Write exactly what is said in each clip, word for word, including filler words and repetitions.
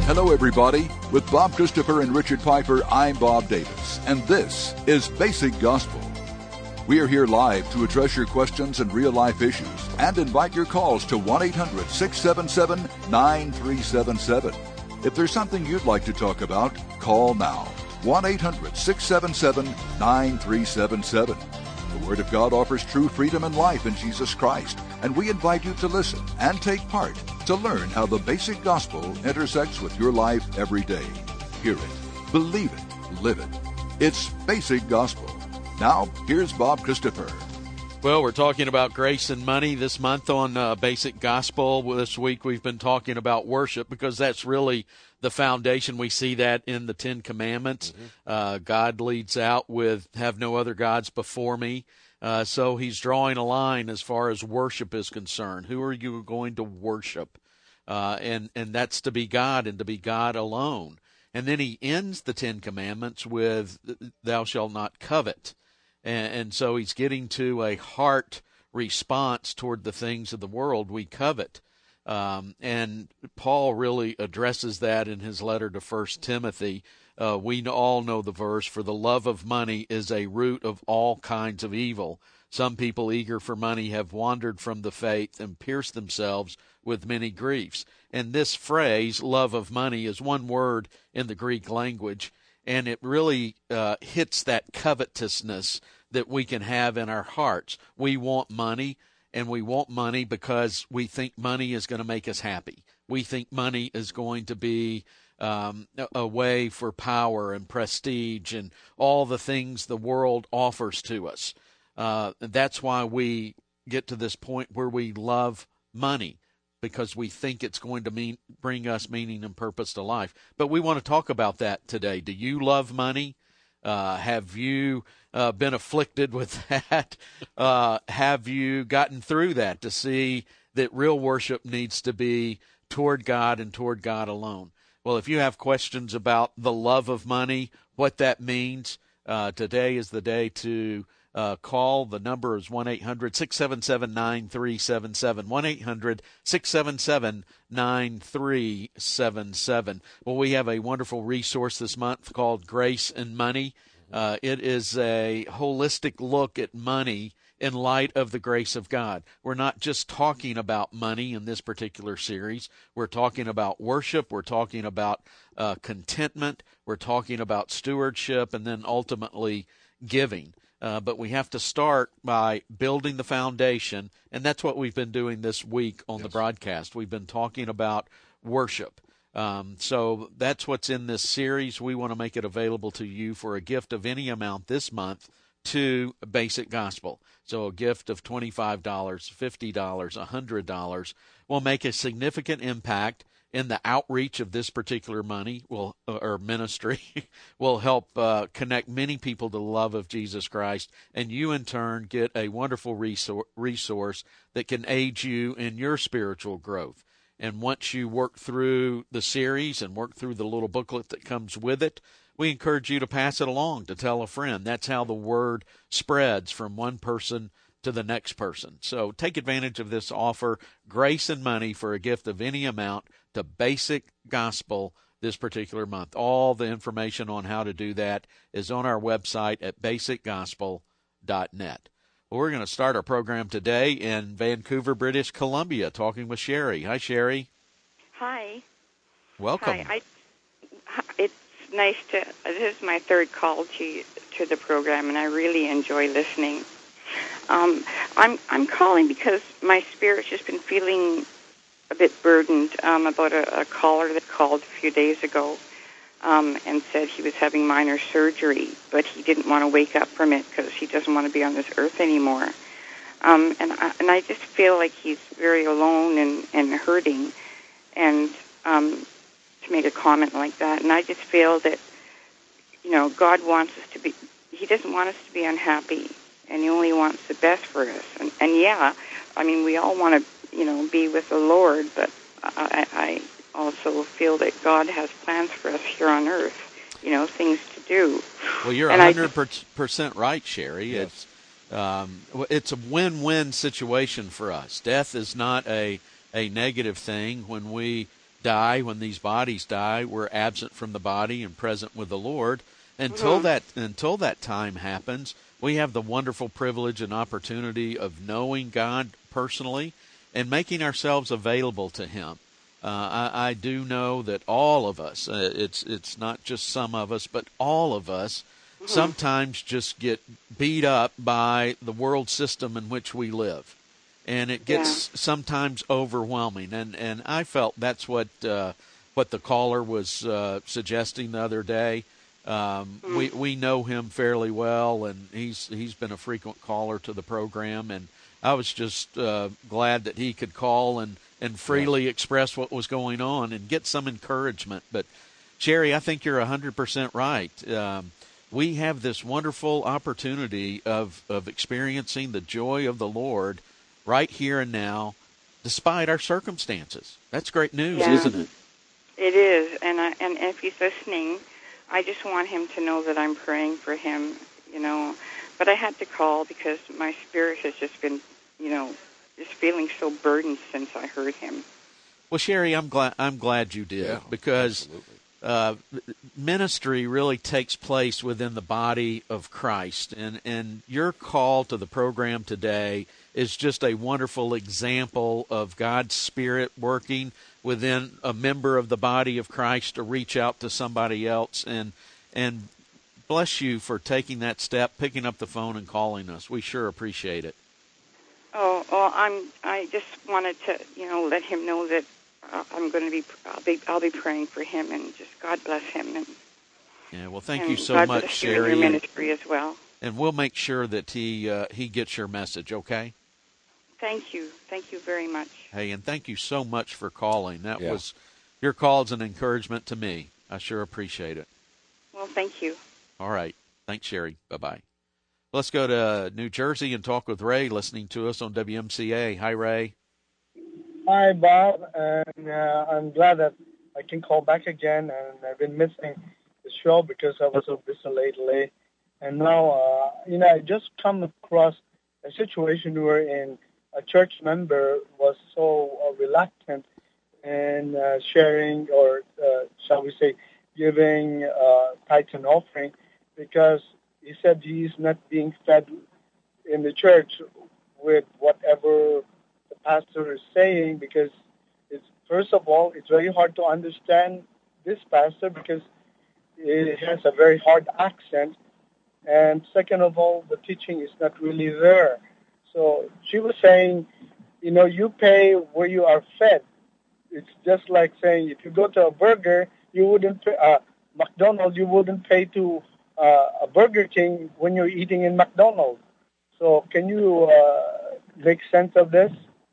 Hello, everybody. With Bob Christopher and Richard Piper, I'm Bob Davis, and this is Basic Gospel. We are here live to address your questions and real-life issues and invite your calls to one eight hundred six seven seven nine three seven seven. If there's something you'd like to talk about, call now. one eight hundred six seven seven nine three seven seven. The Word of God offers true freedom and life in Jesus Christ, and we invite you to listen and take part to learn how the basic gospel intersects with your life every day. Hear it, believe it, live it. It's Basic Gospel. Now, here's Bob Christopher. Well, we're talking about grace and money this month on uh, Basic Gospel. This week we've been talking about worship because that's really the foundation. We see that in the Ten Commandments. Mm-hmm. Uh, God leads out with, have no other gods before me. Uh, so he's drawing a line as far as worship is concerned. Who are you going to worship? Uh, and, and that's to be God and to be God alone. And then he ends the Ten Commandments with, thou shalt not covet. And, and so he's getting to a heart response toward the things of the world we covet. Um, and Paul really addresses that in his letter to First Timothy. Uh, we all know the verse, for the love of money is a root of all kinds of evil. Some people eager for money have wandered from the faith and pierced themselves with many griefs. And this phrase, love of money, is one word in the Greek language, and it really uh, hits that covetousness that we can have in our hearts. We want money, and we want money because we think money is going to make us happy. We think money is going to be um, a way for power and prestige and all the things the world offers to us. Uh, that's why we get to this point where we love money, because we think it's going to mean bring us meaning and purpose to life. But we want to talk about that today. Do you love money? Uh, have you uh, been afflicted with that? Uh, have you gotten through that to see that real worship needs to be toward God and toward God alone? Well, if you have questions about the love of money, what that means, uh, today is the day to uh, call. The number is one eight hundred six seven seven nine three seven seven, one eight hundred six seven seven nine three seven seven. Well, we have a wonderful resource this month called Grace and Money. Uh, it is a holistic look at money in light of the grace of God. We're not just talking about money in this particular series. We're talking about worship. We're talking about uh, contentment. We're talking about stewardship, and then ultimately giving. Uh, but we have to start by building the foundation, and that's what we've been doing this week on yes. the broadcast. We've been talking about worship. Um, so that's what's in this series. We want to make it available to you for a gift of any amount this month to Basic Gospel. So a gift of twenty-five dollars, fifty dollars, one hundred dollars will make a significant impact in the outreach of this particular money will or ministry will help uh, connect many people to the love of Jesus Christ, and you in turn get a wonderful resource, resource that can aid you in your spiritual growth. And once you work through the series and work through the little booklet that comes with it, we encourage you to pass it along, to tell a friend. That's how the word spreads from one person to the next person. So take advantage of this offer, Grace and Money, for a gift of any amount to Basic Gospel this particular month. All the information on how to do that is on our website at basic gospel dot net. Well, we're going to start our program today in Vancouver, British Columbia, talking with Sherry. Hi, Sherry. Hi. Welcome. Hi. I, it's nice to, this is my third call to to the program, and I really enjoy listening. Um, I'm I'm calling because my spirit's just been feeling a bit burdened um, about a, a caller that called a few days ago um, and said he was having minor surgery, but he didn't want to wake up from it because he doesn't want to be on this earth anymore. Um, and, I, and I just feel like he's very alone and, and hurting, and um, to make a comment like that. And I just feel that, you know, God wants us to be, he doesn't want us to be unhappy, and he only wants the best for us. And, and yeah, I mean, we all want to, you know, be with the Lord, but I, I also feel that God has plans for us here on earth, you know, things to do. Well, you're and one hundred percent just, right, Sherry. Yes. It's um, it's a win-win situation for us. Death is not a, a negative thing. When we die, when these bodies die, we're absent from the body and present with the Lord. Until Mm-hmm. that until that time happens, we have the wonderful privilege and opportunity of knowing God personally and making ourselves available to Him. Uh, I, I do know that all of us, uh, it's it's not just some of us, but all of us mm-hmm. sometimes just get beat up by the world system in which we live. And it gets yeah. sometimes overwhelming. And, and I felt that's what uh, what the caller was uh, suggesting the other day. Um, mm. We we know him fairly well, and he's he's been a frequent caller to the program. And I was just uh, glad that he could call and, and freely yeah. express what was going on and get some encouragement. But, Sherry, I think you're one hundred percent right. Um, we have this wonderful opportunity of, of experiencing the joy of the Lord right here and now, despite our circumstances. That's great news, yeah. isn't it? It is, and I, and if he's listening, I just want him to know that I'm praying for him, you know. But I had to call because my spirit has just been, you know, just feeling so burdened since I heard him. Well, Sherry, I'm glad I'm glad you did yeah, because uh, ministry really takes place within the body of Christ, and and your call to the program today is just a wonderful example of God's Spirit working within a member of the body of Christ to reach out to somebody else. And and bless you for taking that step, picking up the phone and calling us. We sure appreciate it. Oh, well, I'm. I just wanted to, you know, let him know that uh, I'm going to be. I'll be. I'll be praying for him, and just God bless him. And yeah, well, thank and you so God much, bless Sherry. you in your ministry as well. And we'll make sure that he uh, he gets your message. Okay. Thank you. Thank you very much. Hey, and thank you so much for calling. That yeah. was, your call is an encouragement to me. I sure appreciate it. Well, thank you. All right. Thanks, Sherry. Bye-bye. Let's go to New Jersey and talk with Ray, listening to us on W M C A. Hi, Ray. Hi, Bob. And uh, I'm glad that I can call back again. And I've been missing the show because I was so busy lately. And now, uh, you know, I just come across a situation wherein a church member was so uh, reluctant in uh, sharing, or uh, shall we say, giving uh, tithes and offering, because he said he's not being fed in the church with whatever the pastor is saying, because it's, first of all, it's very hard to understand this pastor because it has a very hard accent, and second of all, the teaching is not really there. So she was saying, you know, you pay where you are fed. It's just like saying if you go to a burger, you wouldn't pay, uh, McDonald's, you wouldn't pay to uh, a Burger King when you're eating in McDonald's. So can you uh, make sense of this?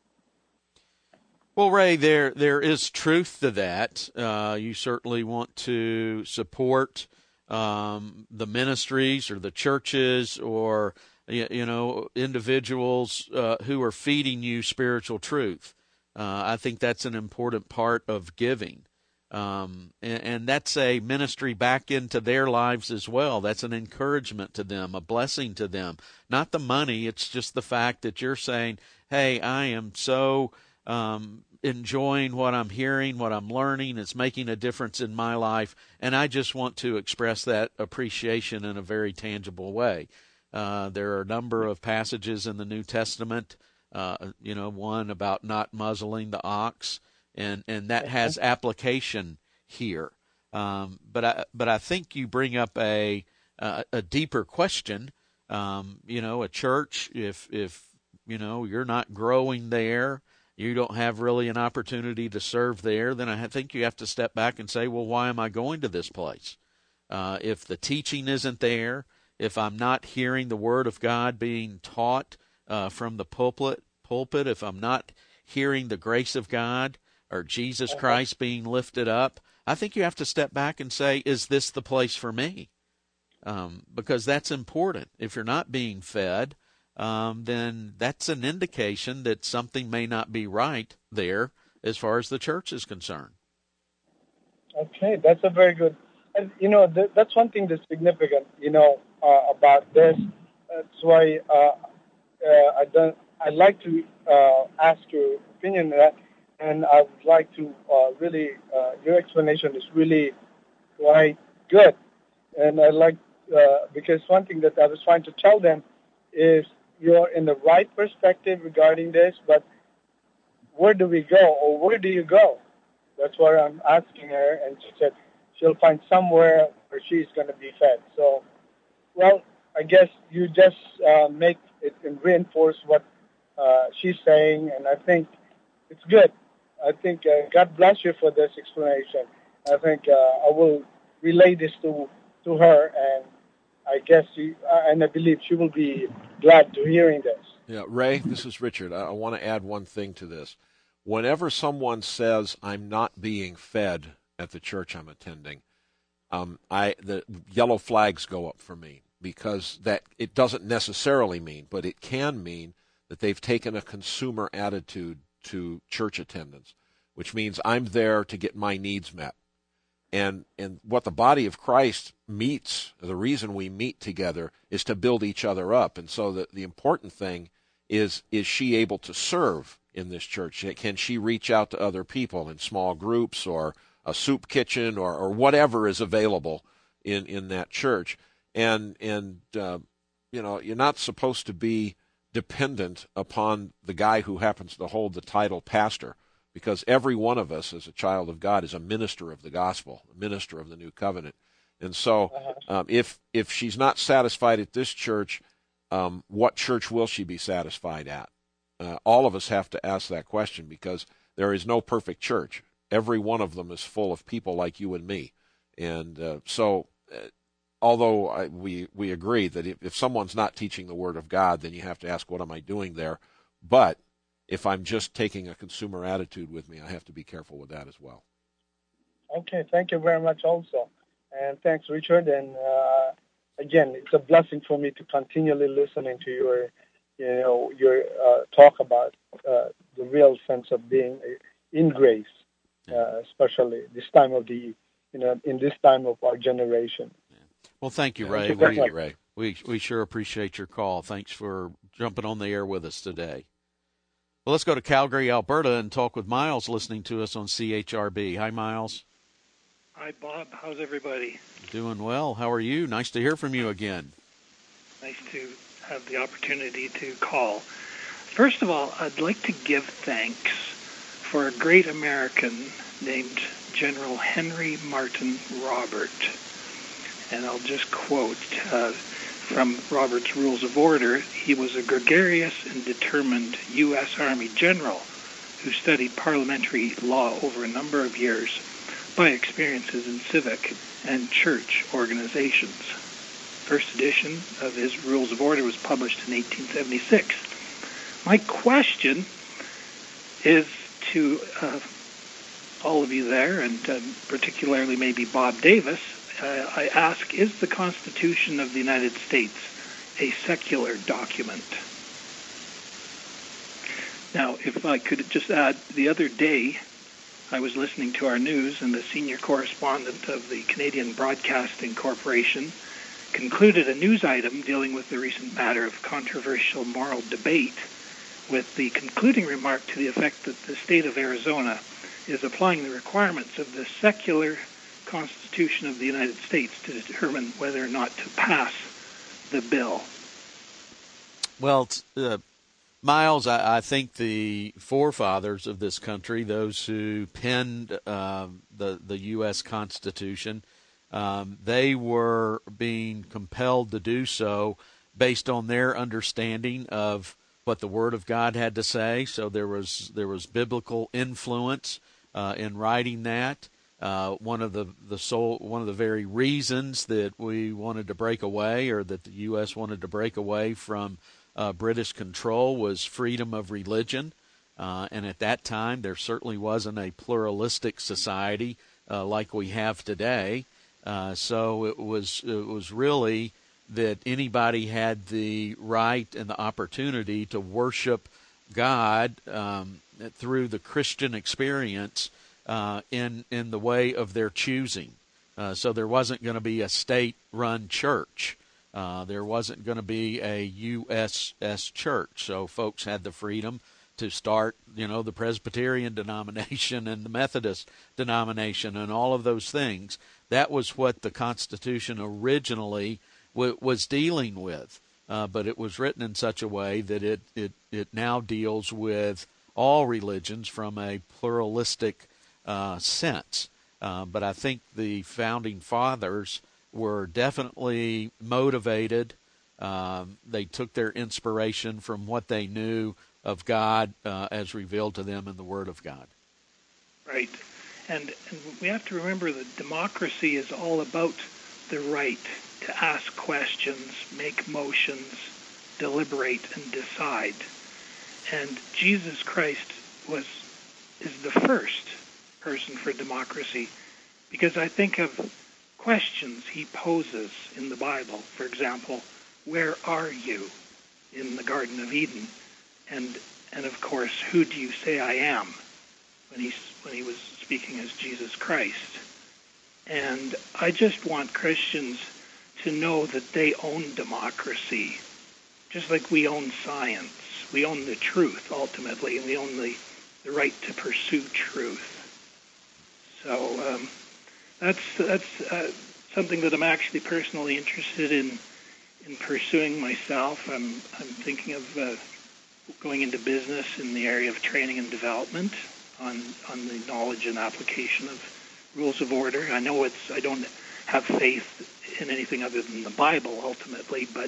Well, Ray, there there is truth to that. Uh, you certainly want to support um, the ministries or the churches or you know, individuals uh, who are feeding you spiritual truth. Uh, I think that's an important part of giving. Um, and, and that's a ministry back into their lives as well. That's an encouragement to them, a blessing to them. Not the money, it's just the fact that you're saying, hey, I am so um, enjoying what I'm hearing, what I'm learning. It's making a difference in my life, and I just want to express that appreciation in a very tangible way. Uh, there are a number of passages in the New Testament, uh, you know, one about not muzzling the ox, and, and that has application here. Um, but I but I think you bring up a a, a deeper question. Um, you know, a church, if if you know you're not growing there, you don't have really an opportunity to serve there, then I think you have to step back and say, well, why am I going to this place? Uh, if the teaching isn't there, if I'm not hearing the Word of God being taught uh, from the pulpit, pulpit, if I'm not hearing the grace of God or Jesus Christ being lifted up, I think you have to step back and say, is this the place for me? Um, because that's important. If you're not being fed, um, then that's an indication that something may not be right there as far as the church is concerned. Okay, that's a very good. And, you know, th- that's one thing that's significant, you know, uh, about this. That's why uh, uh, I don't, I'd like to uh, ask your opinion on that. and I would like to uh, really, uh, your explanation is really quite good. And I like, uh, because one thing that I was trying to tell them is you're in the right perspective regarding this, but where do we go, or where do you go? That's what I'm asking her, and she said she'll find somewhere where she's going to be fed. So, well, I guess you just uh, make it and reinforce what uh, she's saying, and I think it's good. I think uh, God bless you for this explanation. I think uh, I will relay this to to her, and I guess she, uh, and I believe she will be glad to hearing this. Yeah, Ray, this is Richard. I, I want to add one thing to this. Whenever someone says I'm not being fed at the church I'm attending, um, I the yellow flags go up for me, because that it doesn't necessarily mean, but it can mean that they've taken a consumer attitude to church attendance, which means I'm there to get my needs met. And and what the body of Christ meets, the reason we meet together, is to build each other up. And so the, the important thing is, is she able to serve in this church? Can she reach out to other people in small groups or a soup kitchen or, or whatever is available in, in that church? And, and uh, you know, you're not supposed to be dependent upon the guy who happens to hold the title pastor, because every one of us as a child of God is a minister of the gospel, a minister of the new covenant. And so um, if if she's not satisfied at this church, um, what church will she be satisfied at? Uh, all of us have to ask that question, because there is no perfect church. Every one of them is full of people like you and me. And uh, so uh, although I, we, we agree that if, if someone's not teaching the Word of God, then you have to ask, what am I doing there? But if I'm just taking a consumer attitude with me, I have to be careful with that as well. Okay, thank you very much also. And thanks, Richard. And uh, again, it's a blessing for me to continually listening to your, you know, your uh, talk about uh, the real sense of being in grace, uh, especially this time of the, you know, in this time of our generation. Yeah. Well, thank you, Yeah, Ray. thank We, you, Ray. We, we sure appreciate your call. Thanks for jumping on the air with us today. Well, let's go to Calgary, Alberta, and talk with Miles, listening to us on C H R B. Hi, Miles. Hi, Bob. How's everybody? Doing well. How are you? Nice to hear from you again. Nice to have the opportunity to call. First of all, I'd like to give thanks for a great American named General Henry Martin Robert. And I'll just quote uh, from Robert's Rules of Order. He was a gregarious and determined U S Army general who studied parliamentary law over a number of years by experiences in civic and church organizations. First edition of his Rules of Order was published in eighteen seventy-six. My question is to uh, all of you there, and uh, particularly maybe Bob Davis. Uh, I ask, is the Constitution of the United States a secular document? Now, if I could just add, the other day I was listening to our news, and the senior correspondent of the Canadian Broadcasting Corporation concluded a news item dealing with the recent matter of controversial moral debate with the concluding remark to the effect that the state of Arizona is applying the requirements of the secular Constitution of the United States to determine whether or not to pass the bill. Well, uh, Miles, I, I think the forefathers of this country, those who penned uh, the, the U S Constitution, um, they were being compelled to do so based on their understanding of what the Word of God had to say. So there was there was biblical influence uh, in writing that. Uh, one of the the sole one of the very reasons that we wanted to break away, or that the U S wanted to break away from uh, British control, was freedom of religion. Uh, and at that time, there certainly wasn't a pluralistic society uh, like we have today. Uh, so it was it was really that anybody had the right and the opportunity to worship God um, through the Christian experience uh, in in the way of their choosing. Uh, so there wasn't going to be a state-run church. Uh, there wasn't going to be a U S S church. So folks had the freedom to start, you know, the Presbyterian denomination and the Methodist denomination and all of those things. That was what the Constitution originally w- was dealing with. Uh, but it was written in such a way that it, it, it now deals with all religions from a pluralistic uh, sense. Uh, but I think the Founding Fathers were definitely motivated. Um, they took their inspiration from what they knew of God uh, as revealed to them in the Word of God. Right. And, and we have to remember that democracy is all about the right to ask questions, make motions, deliberate, and decide. And Jesus Christ was is the first person for democracy, because I think of questions he poses in the Bible. For example, where are you in the Garden of Eden? And and of course, who do you say I am? When he when he was speaking as Jesus Christ. And I just want Christians to know that they own democracy, just like we own science. We own the truth, ultimately, and we own the, the right to pursue truth. So um, that's that's uh, something that I'm actually personally interested in in pursuing myself. I'm I'm thinking of uh, going into business in the area of training and development on on the knowledge and application of rules of order. I know it's I don't have faith in anything other than the Bible ultimately, but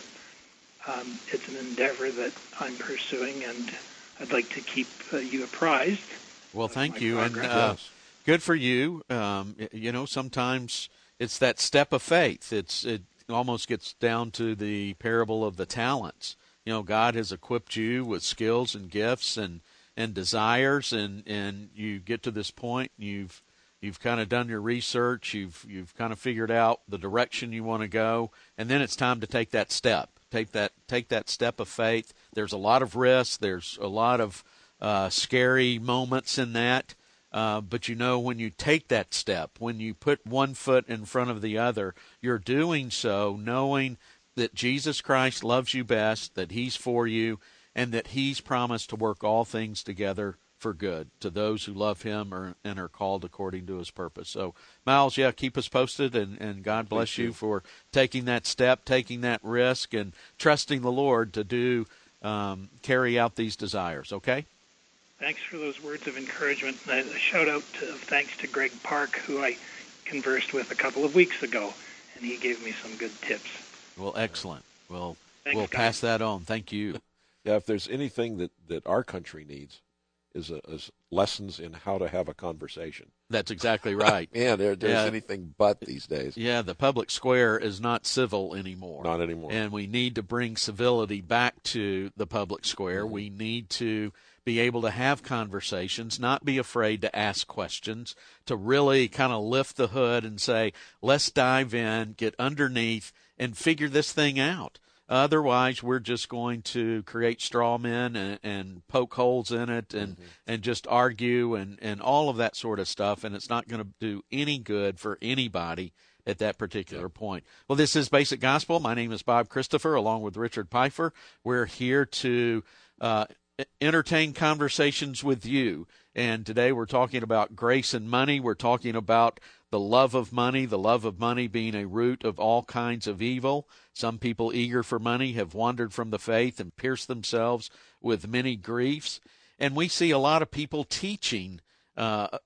um, it's an endeavor that I'm pursuing, and I'd like to keep uh, you apprised. Well, thank you, progress. and uh, good for you. Um, you know, sometimes it's that step of faith. It's it almost gets down to the parable of the talents. You know, God has equipped you with skills and gifts and, and desires, and, and you get to this point, you've You've kind of done your research. You've you've kind of figured out the direction you want to go, and then it's time to take that step. Take that take that step of faith. There's a lot of risk. There's a lot of uh, scary moments in that. Uh, but you know, when you take that step, when you put one foot in front of the other, you're doing so knowing that Jesus Christ loves you best, that He's for you, and that He's promised to work all things together for good to those who love Him or, and are called according to His purpose. So, Miles, yeah, keep us posted, and, and God bless you. you for taking that step, taking that risk, and trusting the Lord to do um, carry out these desires, okay? Thanks for those words of encouragement. And a shout-out to, of thanks to Greg Park, who I conversed with a couple of weeks ago, and he gave me some good tips. Well, excellent. Well, Thanks, we'll guys. pass that on. Thank you. Yeah, if there's anything that, that our country needs, Is, a, is lessons in how to have a conversation. That's exactly right. Man, there, there's Yeah. anything but these days. Yeah, the public square is not civil anymore. Not anymore. And we need to bring civility back to the public square. Mm-hmm. We need to be able to have conversations, not be afraid to ask questions, to really kind of lift the hood and say, let's dive in, get underneath, and figure this thing out. Otherwise, we're just going to create straw men and, and poke holes in it and, mm-hmm. and just argue and, and all of that sort of stuff, and it's not going to do any good for anybody at that particular yeah. point. Well, this is Basic Gospel. My name is Bob Christopher, along with Richard Pfeiffer. We're here to uh, entertain conversations with you, and today we're talking about grace and money. We're talking about the love of money, the love of money being a root of all kinds of evil. Some people eager for money have wandered from the faith and pierced themselves with many griefs. And we see a lot of people teaching uh,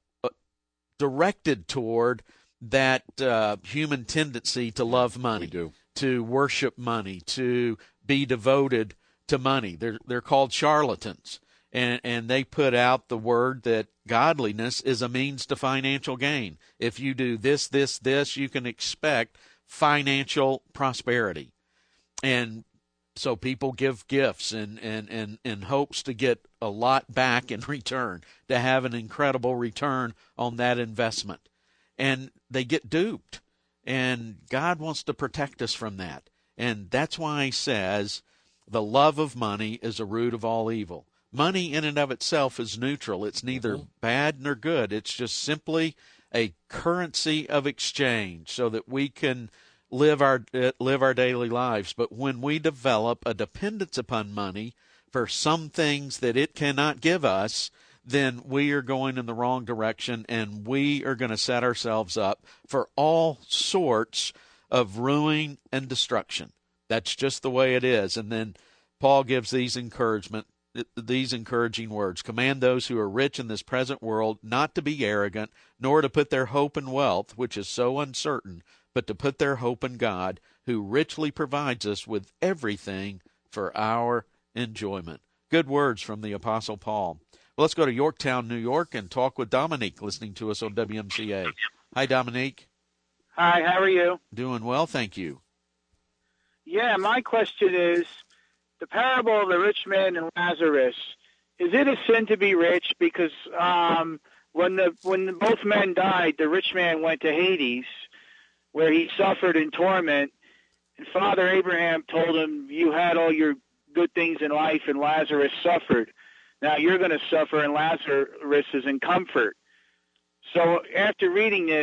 directed toward that uh, human tendency to love money, we do. to worship money, to be devoted to money. They're, they're called charlatans. And, and they put out the word that godliness is a means to financial gain. If you do this, this, this, you can expect financial prosperity. And so people give gifts and, and, and, and hopes to get a lot back in return, to have an incredible return on that investment. And they get duped. And God wants to protect us from that. And that's why He says the love of money is a root of all evil. Money in and of itself is neutral. It's neither mm-hmm. bad nor good. It's just simply a currency of exchange so that we can live our live our daily lives. But when we develop a dependence upon money for some things that it cannot give us, then we are going in the wrong direction, and we are going to set ourselves up for all sorts of ruin and destruction. That's just the way it is. And then Paul gives these encouragement, these encouraging words. Command those who are rich in this present world not to be arrogant, nor to put their hope in wealth, which is so uncertain, but to put their hope in God, who richly provides us with everything for our enjoyment. Good words from the Apostle Paul. Well, let's go to Yorktown, New York, and talk with Dominique, listening to us on W M C A. Hi, Dominique. Hi, how are you? Doing well, thank you. Yeah, my question is, the parable of the rich man and Lazarus, is it a sin to be rich? Because um, when the when both men died, the rich man went to Hades, where he suffered in torment, and Father Abraham told him, you had all your good things in life, and Lazarus suffered. Now you're going to suffer, and Lazarus is in comfort. So after reading this,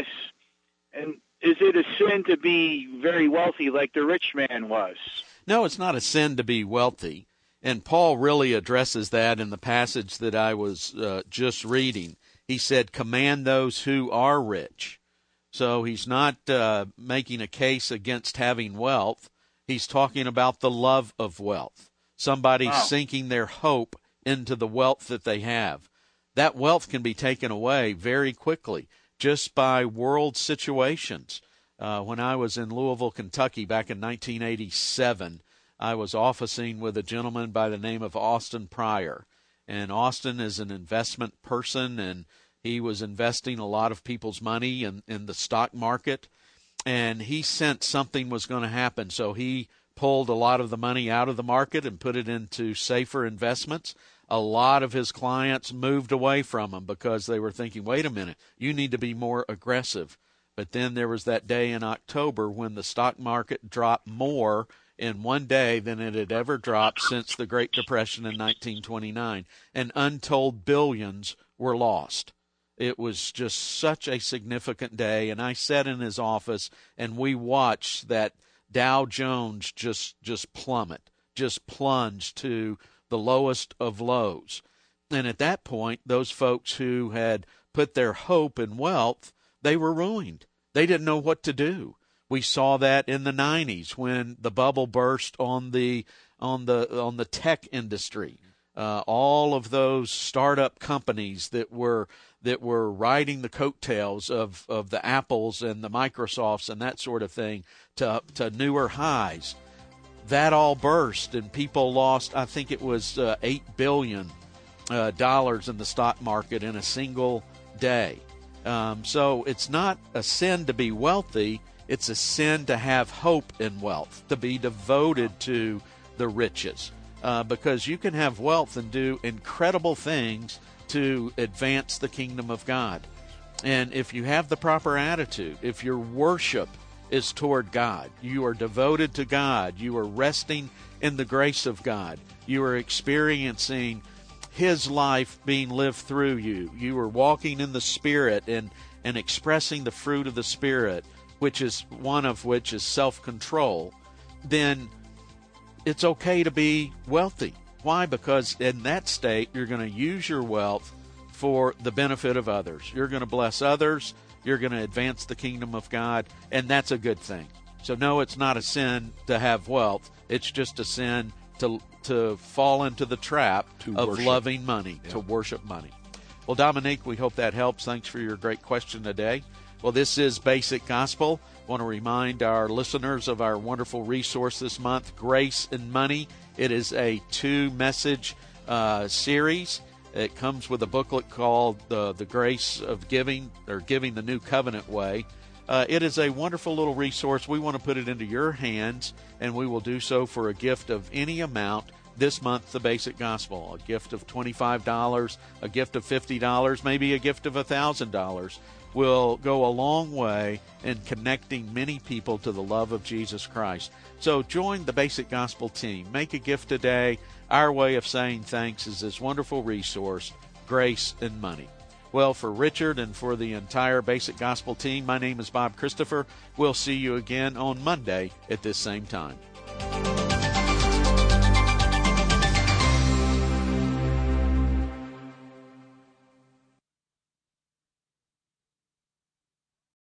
and is it a sin to be very wealthy like the rich man was? No, it's not a sin to be wealthy. And Paul really addresses that in the passage that I was uh, just reading. He said, command those who are rich. So he's not uh, making a case against having wealth. He's talking about the love of wealth. Somebody wow. sinking their hope into the wealth that they have. That wealth can be taken away very quickly just by world situations. Uh, when I was in Louisville, Kentucky back in nineteen eighty-seven, I was officing with a gentleman by the name of Austin Pryor. And Austin is an investment person, and he was investing a lot of people's money in, in the stock market. And he sensed something was going to happen, so he pulled a lot of the money out of the market and put it into safer investments. A lot of his clients moved away from him because they were thinking, wait a minute, you need to be more aggressive. But then there was that day in October when the stock market dropped more in one day than it had ever dropped since the Great Depression in nineteen twenty-nine, and untold billions were lost. It was just such a significant day, and I sat in his office, and we watched that Dow Jones just just plummet, just plunge to the lowest of lows. And at that point, those folks who had put their hope in wealth, they were ruined. They didn't know what to do. We saw that in the nineties when the bubble burst on the on the on the tech industry. Uh, all of those startup companies that were that were riding the coattails of, of the Apples and the Microsofts and that sort of thing to to newer highs. That all burst, and people lost, I think it was uh, eight billion dollars uh, in the stock market in a single day. Um, so it's not a sin to be wealthy. It's a sin to have hope in wealth, to be devoted to the riches, uh, because you can have wealth and do incredible things to advance the kingdom of God. And if you have the proper attitude, if your worship is toward God, you are devoted to God, you are resting in the grace of God, you are experiencing His life being lived through you, you are walking in the Spirit and, and expressing the fruit of the Spirit, which is one of which is self-control, then it's okay to be wealthy. Why? Because in that state, you're going to use your wealth for the benefit of others. You're going to bless others. You're going to advance the kingdom of God, and that's a good thing. So no, it's not a sin to have wealth. It's just a sin to to fall into the trap to of worship. loving money, yeah. to worship money. Well, Dominique, we hope that helps. Thanks for your great question today. Well, this is Basic Gospel. I want to remind our listeners of our wonderful resource this month, Grace and Money. It is a two-message uh, series. It comes with a booklet called uh, The Grace of Giving, or Giving the New Covenant Way. Uh, it is a wonderful little resource. We want to put it into your hands, and we will do so for a gift of any amount this month, the Basic Gospel. A gift of twenty-five dollars, a gift of fifty dollars, maybe a gift of one thousand dollars will go a long way in connecting many people to the love of Jesus Christ. So join the Basic Gospel team. Make a gift today. Our way of saying thanks is this wonderful resource, Grace and Money. Well, for Richard and for the entire Basic Gospel team, my name is Bob Christopher. We'll see you again on Monday at this same time.